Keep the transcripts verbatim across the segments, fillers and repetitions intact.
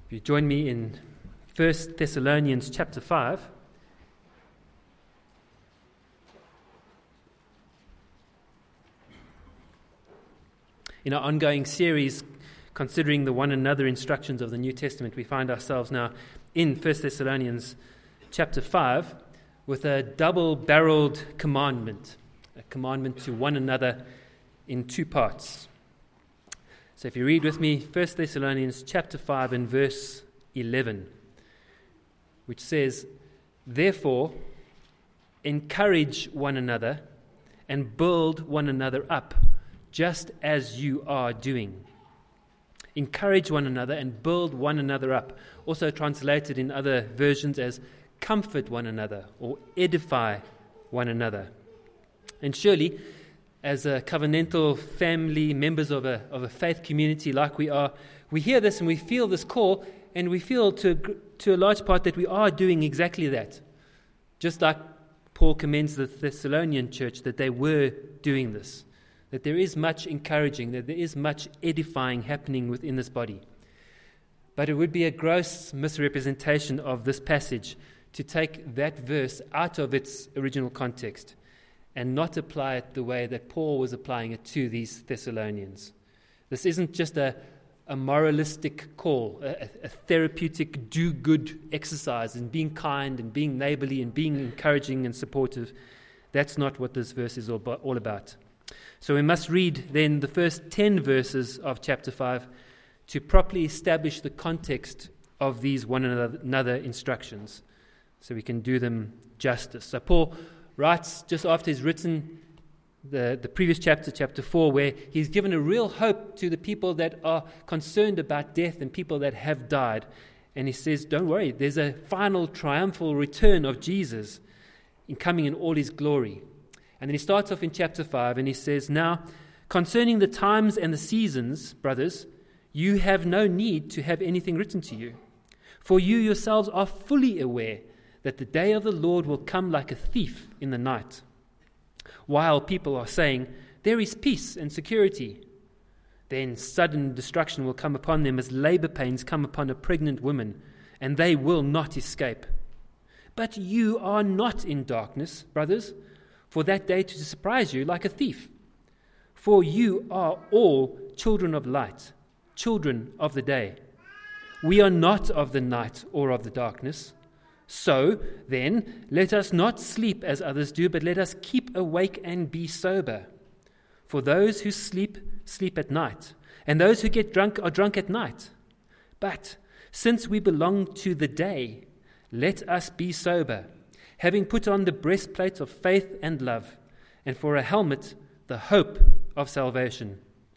If you join me in First Thessalonians chapter five. In our ongoing series considering the one another instructions of the New Testament, we find ourselves now in First Thessalonians chapter five with a double-barreled commandment, a commandment to one another in two parts. So if you read with me First Thessalonians chapter five and verse eleven, which says, "Therefore, encourage one another and build one another up, just as you are doing." Encourage one another and build one another up. Also translated in other versions as comfort one another or edify one another. And surely, as a covenantal family, members of a of a faith community like we are, we hear this and we feel this call, and we feel to to a large part that we are doing exactly that. Just like Paul commends the Thessalonian church that they were doing this, that there is much encouraging, that there is much edifying happening within this body. But it would be a gross misrepresentation of this passage to take that verse out of its original context and not apply it the way that Paul was applying it to these Thessalonians. This isn't just a, a moralistic call, a, a therapeutic do-good exercise in being kind and being neighborly and being encouraging and supportive. That's not what this verse is all about. All about. So we must read then the first ten verses of chapter five to properly establish the context of these one another instructions so we can do them justice. So Paul writes just after he's written the, the previous chapter, chapter four, where he's given a real hope to the people that are concerned about death and people that have died. And he says, don't worry, there's a final triumphal return of Jesus in coming in all his glory. And then he starts off in chapter five and he says, "Now, concerning the times and the seasons, brothers, you have no need to have anything written to you. For you yourselves are fully aware that the day of the Lord will come like a thief in the night. While people are saying, 'There is peace and security,' then sudden destruction will come upon them as labor pains come upon a pregnant woman, and they will not escape. But you are not in darkness, brothers, for that day to surprise you like a thief. For you are all children of light, children of the day. We are not of the night or of the darkness. So, then, let us not sleep as others do, but let us keep awake and be sober. For those who sleep, sleep at night, and those who get drunk are drunk at night. But since we belong to the day, let us be sober, having put on the breastplate of faith and love, and for a helmet, the hope of salvation.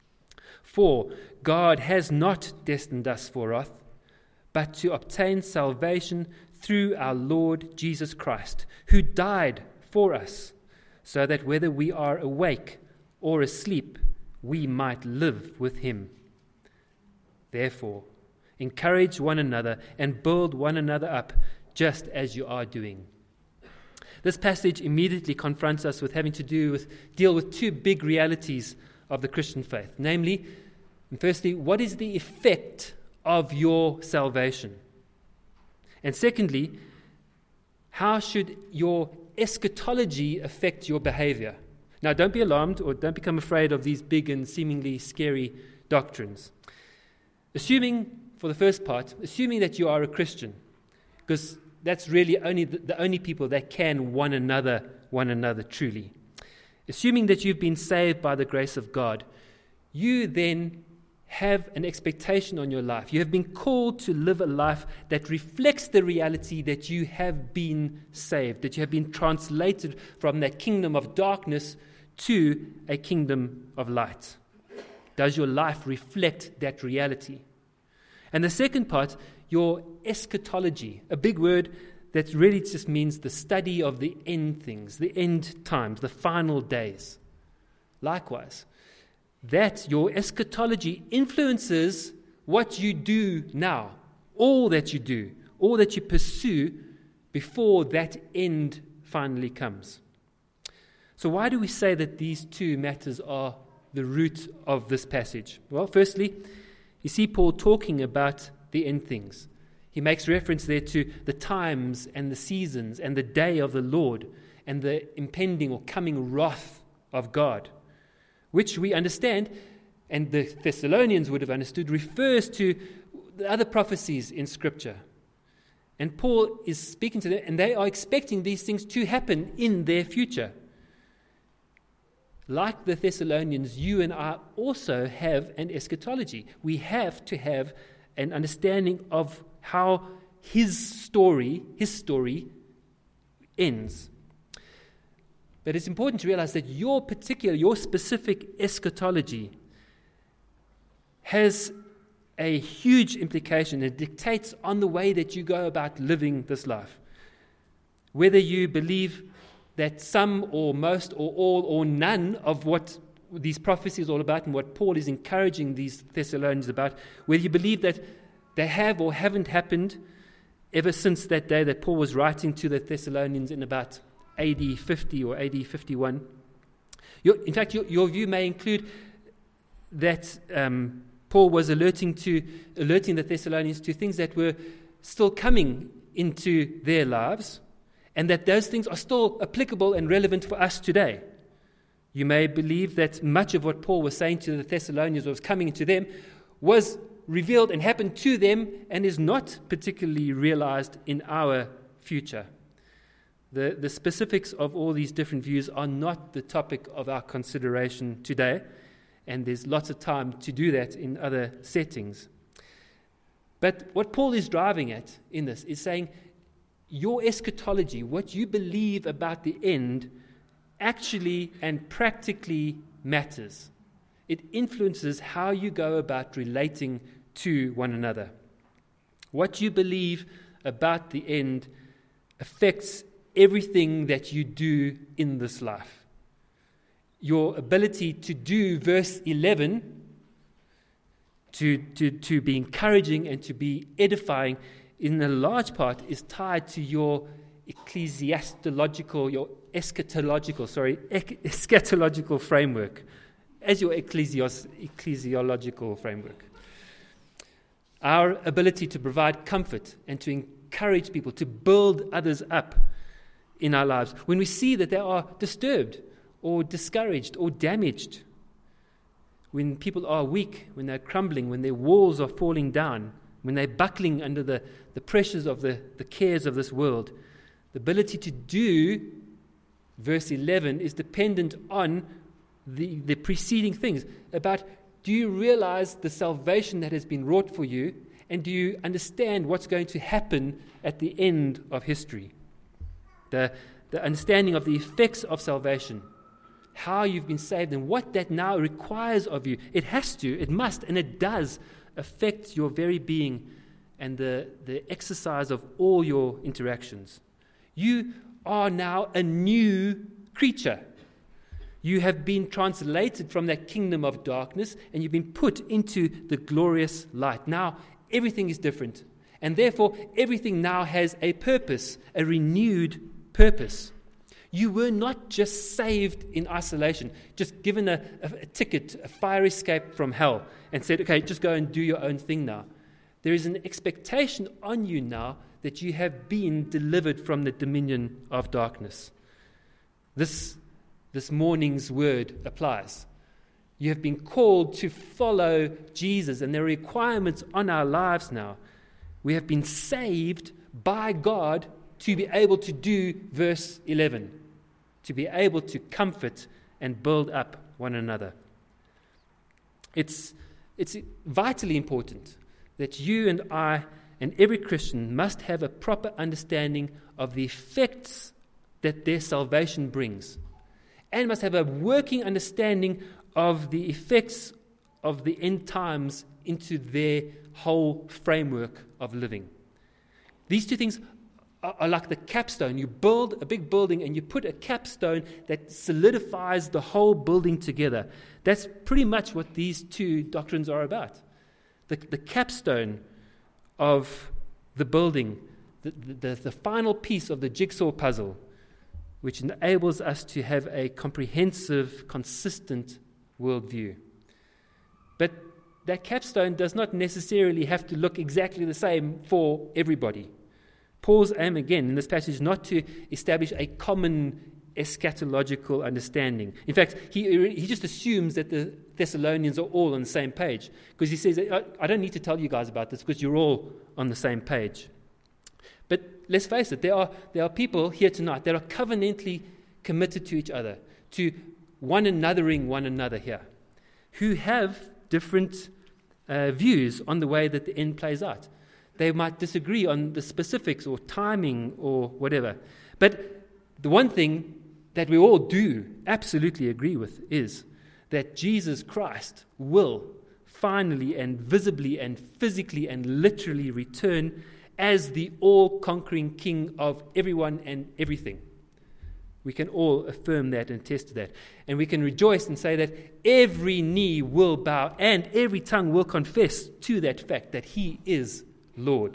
For God has not destined us for wrath, but to obtain salvation through our Lord Jesus Christ, who died for us, so that whether we are awake or asleep, we might live with him. Therefore, encourage one another and build one another up, just as you are doing." This passage immediately confronts us with having to do with deal with two big realities of the Christian faith. Namely, and firstly, what is the effect of your salvation? And secondly, how should your eschatology affect your behavior? Now, don't be alarmed or don't become afraid of these big and seemingly scary doctrines. Assuming, for the first part, assuming that you are a Christian, because that's really only the, the only people that can one another, one another truly. Assuming that you've been saved by the grace of God, you then have an expectation on your life. You have been called to live a life that reflects the reality that you have been saved, that you have been translated from that kingdom of darkness to a kingdom of light. Does your life reflect that reality? And the second part, your eschatology, a big word that really just means the study of the end things, the end times, the final days. Likewise, that your eschatology influences what you do now, all that you do, all that you pursue before that end finally comes. So why do we say that these two matters are the root of this passage? Well, firstly, you see Paul talking about the end things. He makes reference there to the times and the seasons and the day of the Lord and the impending or coming wrath of God, which we understand, and the Thessalonians would have understood, refers to the other prophecies in Scripture. And Paul is speaking to them, and they are expecting these things to happen in their future. Like the Thessalonians, you and I also have an eschatology. We have to have an understanding of how his story, his story ends. But it's important to realize that your particular, your specific eschatology has a huge implication. It dictates on the way that you go about living this life. Whether you believe that some or most or all or none of what these prophecies are all about and what Paul is encouraging these Thessalonians about, whether you believe that they have or haven't happened ever since that day that Paul was writing to the Thessalonians in about A D fifty or A D fifty-one. Your, in fact, your, your view may include that um, Paul was alerting to alerting the Thessalonians to things that were still coming into their lives, and that those things are still applicable and relevant for us today. You may believe that much of what Paul was saying to the Thessalonians, what was coming into them, was revealed and happened to them and is not particularly realized in our future. The, the specifics of all these different views are not the topic of our consideration today, and there's lots of time to do that in other settings. But what Paul is driving at in this is saying, your eschatology, what you believe about the end, actually and practically matters. It influences how you go about relating to one another. What you believe about the end affects everything that you do in this life. Your ability to do verse eleven, to, to, to be encouraging and to be edifying, in a large part is tied to your ecclesiastological, your eschatological, sorry, eschatological framework, as your ecclesios, ecclesiological framework. Our ability to provide comfort and to encourage people, to build others up in our lives, when we see that they are disturbed or discouraged or damaged, when people are weak, when they're crumbling, when their walls are falling down, when they're buckling under the, the pressures of the, the cares of this world, the ability to do, verse eleven, is dependent on the, the preceding things about, do you realize the salvation that has been wrought for you, and do you understand what's going to happen at the end of history? The, the understanding of the effects of salvation, how you've been saved, and what that now requires of you. It has to, it must, and it does affect your very being and the, the exercise of all your interactions. You are now a new creature. You have been translated from that kingdom of darkness, and you've been put into the glorious light. Now, everything is different, and therefore, everything now has a purpose, a renewed purpose. You were not just saved in isolation, just given a, a, a ticket, a fire escape from hell, and said, okay, just go and do your own thing now. There is an expectation on you now that you have been delivered from the dominion of darkness. This, this morning's word applies. You have been called to follow Jesus, and there are requirements on our lives now. We have been saved by God to be able to do verse eleven, to be able to comfort and build up one another. It's, it's vitally important that you and I and every Christian must have a proper understanding of the effects that their salvation brings, and must have a working understanding of the effects of the end times into their whole framework of living. These two things are, are like the capstone. You build a big building and you put a capstone that solidifies the whole building together. That's pretty much what these two doctrines are about. The, the capstone of the building, the, the, the final piece of the jigsaw puzzle, which enables us to have a comprehensive, consistent worldview. But that capstone does not necessarily have to look exactly the same for everybody. Paul's aim, again, in this passage is not to establish a common eschatological understanding. In fact, he, he just assumes that the Thessalonians are all on the same page, because he says, I, I don't need to tell you guys about this because you're all on the same page. But let's face it, there are, there are people here tonight that are covenantally committed to each other, to one anothering one another here, who have different uh, views on the way that the end plays out. They might disagree on the specifics or timing or whatever. But the one thing that we all do absolutely agree with is that Jesus Christ will finally and visibly and physically and literally return as the all-conquering King of everyone and everything. We can all affirm that and attest to that. And we can rejoice and say that every knee will bow and every tongue will confess to that fact that he is Lord.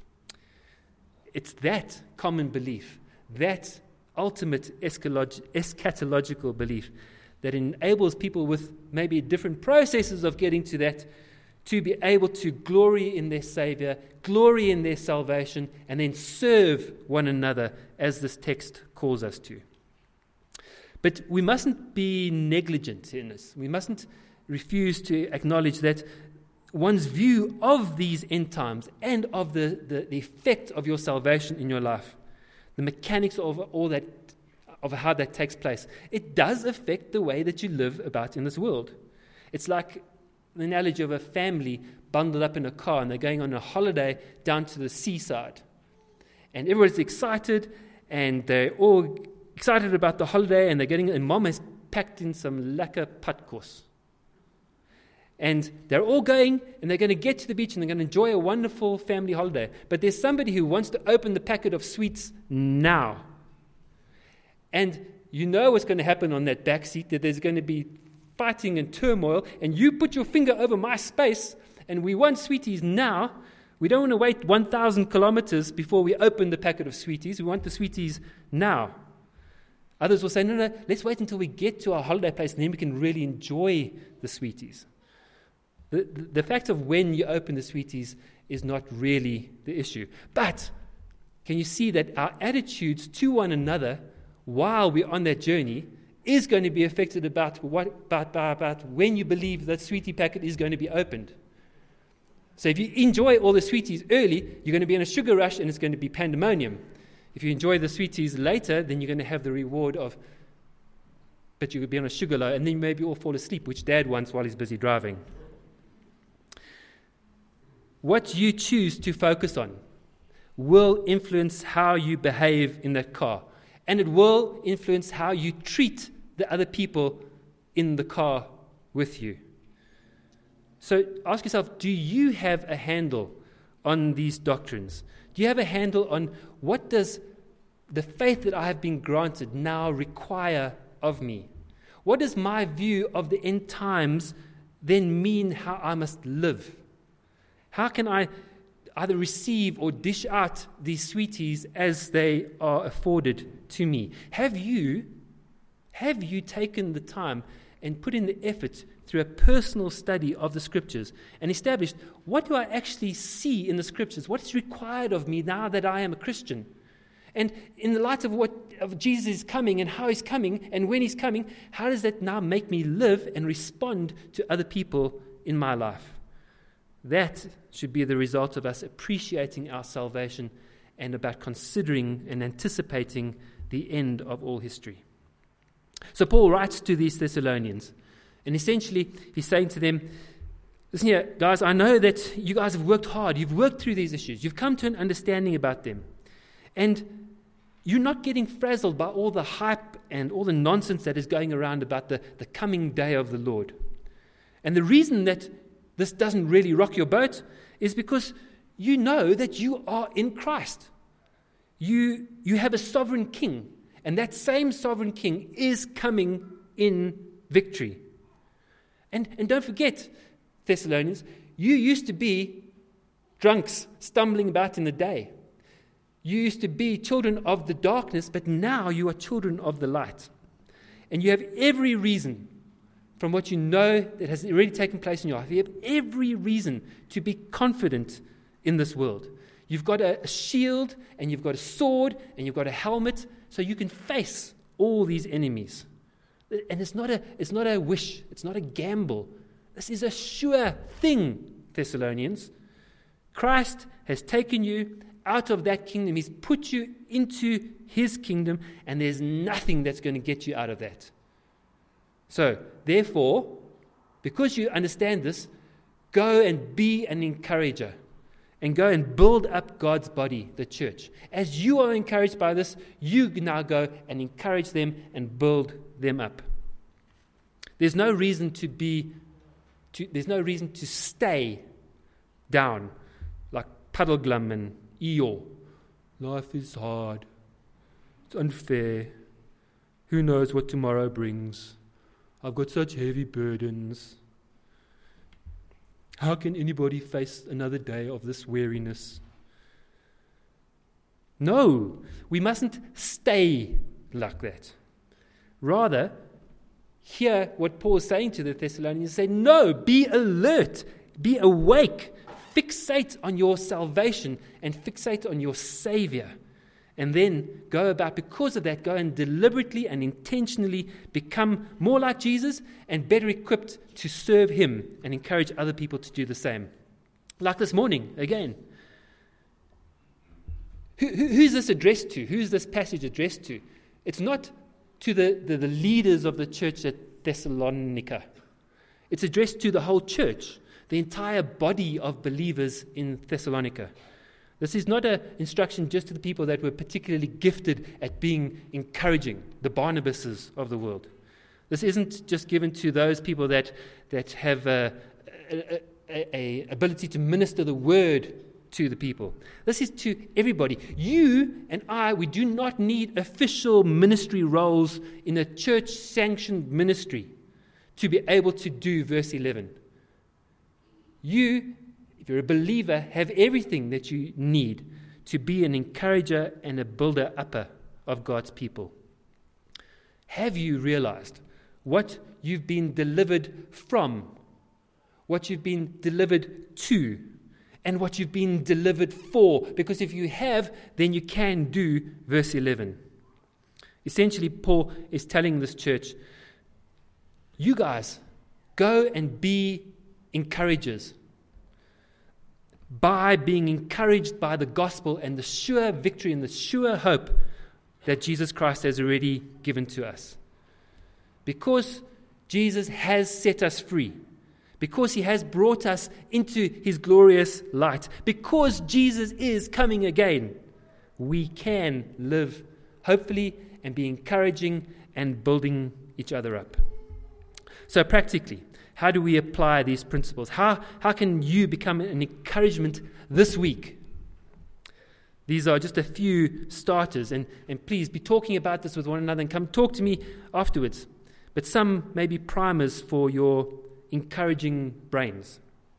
It's that common belief, that ultimate eschatological belief that enables people with maybe different processes of getting to that to be able to glory in their Savior, glory in their salvation, and then serve one another as this text calls us to. But we mustn't be negligent in this. We mustn't refuse to acknowledge that one's view of these end times and of the, the, the effect of your salvation in your life, the mechanics of all that, of how that takes place, it does affect the way that you live about in this world. It's like the analogy of a family bundled up in a car and they're going on a holiday down to the seaside. And everyone's excited and they're all excited about the holiday and they're getting, and mom has packed in some lekker padkos. And they're all going and they're going to get to the beach and they're going to enjoy a wonderful family holiday. But there's somebody who wants to open the packet of sweets now. And you know what's going to happen on that back seat, that there's going to be fighting and turmoil, and you put your finger over my space, and we want sweeties now. We don't want to wait one thousand kilometers before we open the packet of sweeties. We want the sweeties now. Others will say, no, no, let's wait until we get to our holiday place, and then we can really enjoy the sweeties. The, the, the fact of when you open the sweeties is not really the issue. But can you see that our attitudes to one another while we're on that journey is going to be affected about what about, about, about when you believe that sweetie packet is going to be opened. So if you enjoy all the sweeties early, you're going to be in a sugar rush and it's going to be pandemonium. If you enjoy the sweeties later, then you're going to have the reward of, but you could be on a sugar low, and then maybe all fall asleep, which Dad wants while he's busy driving. What you choose to focus on will influence how you behave in that car. And it will influence how you treat the other people in the car with you. So ask yourself, do you have a handle on these doctrines? Do you have a handle on what does the faith that I have been granted now require of me? What does my view of the end times then mean how I must live? How can I either receive or dish out these sweeties as they are afforded to me? Have you, have you taken the time and put in the effort through a personal study of the Scriptures and established what do I actually see in the Scriptures? What is required of me now that I am a Christian? And in the light of what of Jesus is coming and how he's coming and when he's coming, how does that now make me live and respond to other people in my life? That should be the result of us appreciating our salvation and about considering and anticipating the end of all history. So Paul writes to these Thessalonians, and essentially he's saying to them, listen here, guys, I know that you guys have worked hard. You've worked through these issues. You've come to an understanding about them. And you're not getting frazzled by all the hype and all the nonsense that is going around about the, the coming day of the Lord. And the reason that this doesn't really rock your boat is because you know that you are in Christ. You, you have a sovereign king, and that same sovereign king is coming in victory. And, and don't forget, Thessalonians, you used to be drunks stumbling about in the day. You used to be children of the darkness, but now you are children of the light. And you have every reason from what you know that has already taken place in your life. You have every reason to be confident in this world. You've got a, a shield, and you've got a sword, and you've got a helmet, so you can face all these enemies. And it's not a, it's not a wish. It's not a gamble. This is a sure thing, Thessalonians. Christ has taken you out of that kingdom. He's put you into his kingdom, and there's nothing that's going to get you out of that. So, therefore, because you understand this, go and be an encourager, and go and build up God's body, the church. As you are encouraged by this, you now go and encourage them and build them up. There's no reason to be, to, there's no reason to stay down like Puddleglum and Eeyore. Life is hard. It's unfair. Who knows what tomorrow brings? I've got such heavy burdens. How can anybody face another day of this weariness? No, we mustn't stay like that. Rather, hear what Paul is saying to the Thessalonians. Say, no, be alert, be awake, fixate on your salvation and fixate on your Savior. And then go about, because of that, go and deliberately and intentionally become more like Jesus and better equipped to serve him and encourage other people to do the same. Like this morning, again. Who, who, who's this addressed to? Who's this passage addressed to? It's not to the, the, the leaders of the church at Thessalonica. It's addressed to the whole church, the entire body of believers in Thessalonica. This is not an instruction just to the people that were particularly gifted at being encouraging, the Barnabases of the world. This isn't just given to those people that, that have a, a, a, a ability to minister the word to the people. This is to everybody. You and I, we do not need official ministry roles in a church-sanctioned ministry to be able to do verse eleven. You, if you're a believer, have everything that you need to be an encourager and a builder-upper of God's people. Have you realized what you've been delivered from, what you've been delivered to, and what you've been delivered for? Because if you have, then you can do verse eleven. Essentially, Paul is telling this church, you guys, go and be encouragers. By being encouraged by the gospel and the sure victory and the sure hope that Jesus Christ has already given to us. Because Jesus has set us free, because he has brought us into his glorious light, because Jesus is coming again, we can live hopefully and be encouraging and building each other up. So practically, how do we apply these principles? How, how can you become an encouragement this week? These are just a few starters, and, and please be talking about this with one another and come talk to me afterwards. But some may be primers for your encouraging brains.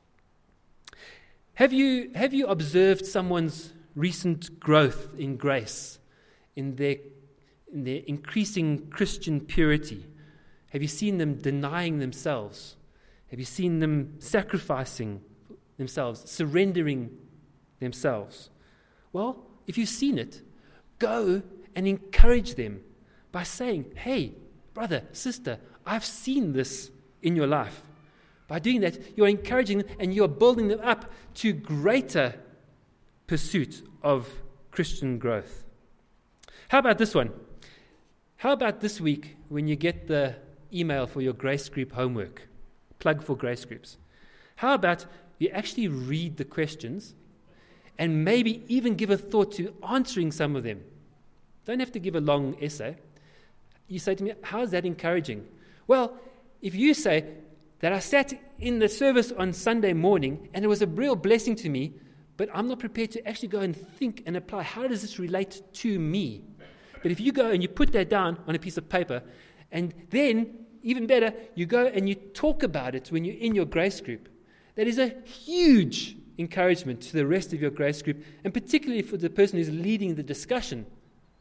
Have you, have you observed someone's recent growth in grace, in their, in their increasing Christian purity? Have you seen them denying themselves? Have you seen them sacrificing themselves, surrendering themselves? Well, if you've seen it, go and encourage them by saying, hey, brother, sister, I've seen this in your life. By doing that, you're encouraging them and you're building them up to greater pursuit of Christian growth. How about this one? How about this week when you get the email for your Grace Group homework? Plug for Grace Groups. How about you actually read the questions and maybe even give a thought to answering some of them? Don't have to give a long essay. You say to me, how is that encouraging? Well, if you say that I sat in the service on Sunday morning and it was a real blessing to me, but I'm not prepared to actually go and think and apply, how does this relate to me? But if you go and you put that down on a piece of paper, and then even better, you go and you talk about it when you're in your grace group. That is a huge encouragement to the rest of your grace group, and particularly for the person who's leading the discussion.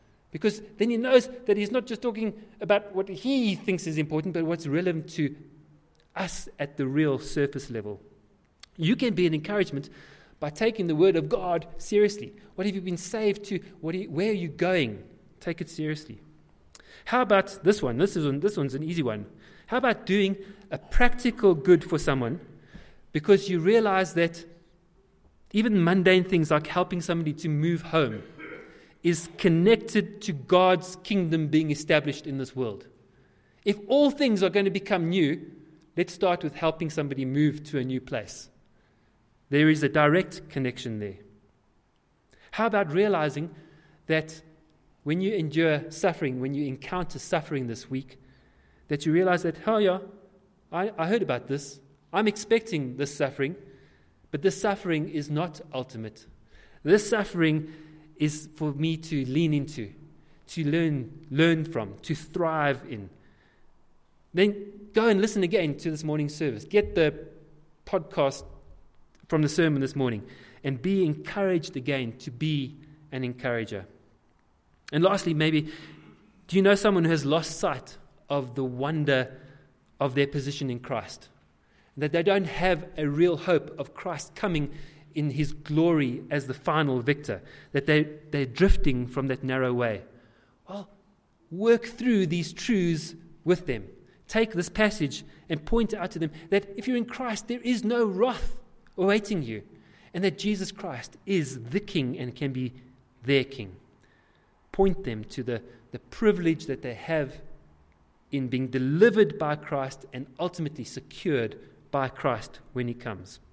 Because then he knows that he's not just talking about what he thinks is important, but what's relevant to us at the real surface level. You can be an encouragement by taking the Word of God seriously. What have you been saved to? What are you, where are you going? Take it seriously. How about this one? This, is, this one's an easy one. How about doing a practical good for someone because you realize that even mundane things like helping somebody to move home is connected to God's kingdom being established in this world. If all things are going to become new, let's start with helping somebody move to a new place. There is a direct connection there. How about realizing that when you endure suffering, when you encounter suffering this week, that you realize that, oh yeah, I, I heard about this. I'm expecting this suffering, but this suffering is not ultimate. This suffering is for me to lean into, to learn, learn from, to thrive in. Then go and listen again to this morning's service. Get the podcast from the sermon this morning and be encouraged again to be an encourager. And lastly, maybe, do you know someone who has lost sight of the wonder of their position in Christ? That they don't have a real hope of Christ coming in his glory as the final victor, that they, they're drifting from that narrow way. Well, work through these truths with them. Take this passage and point out to them that if you're in Christ, there is no wrath awaiting you, and that Jesus Christ is the King and can be their King. Point them to the, the privilege that they have in being delivered by Christ and ultimately secured by Christ when he comes.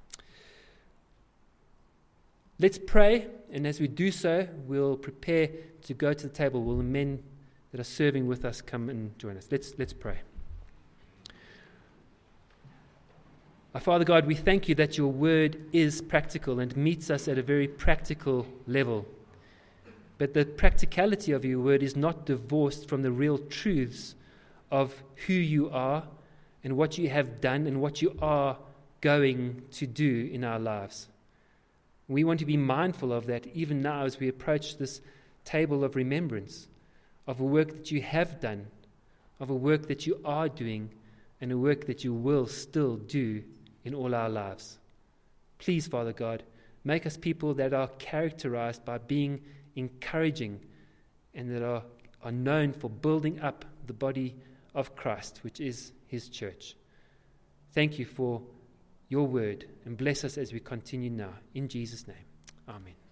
Let's pray, and as we do so, we'll prepare to go to the table. Will the men that are serving with us come and join us? Let's, let's pray. Our Father God, we thank you that your word is practical and meets us at a very practical level. But the practicality of your word is not divorced from the real truths of who you are and what you have done and what you are going to do in our lives. We want to be mindful of that even now as we approach this table of remembrance, of a work that you have done, of a work that you are doing, and a work that you will still do in all our lives. Please, Father God, make us people that are characterized by being encouraging and that are, are known for building up the body of Christ, which is his church. Thank you for your word, and bless us as we continue now. In Jesus' name, amen.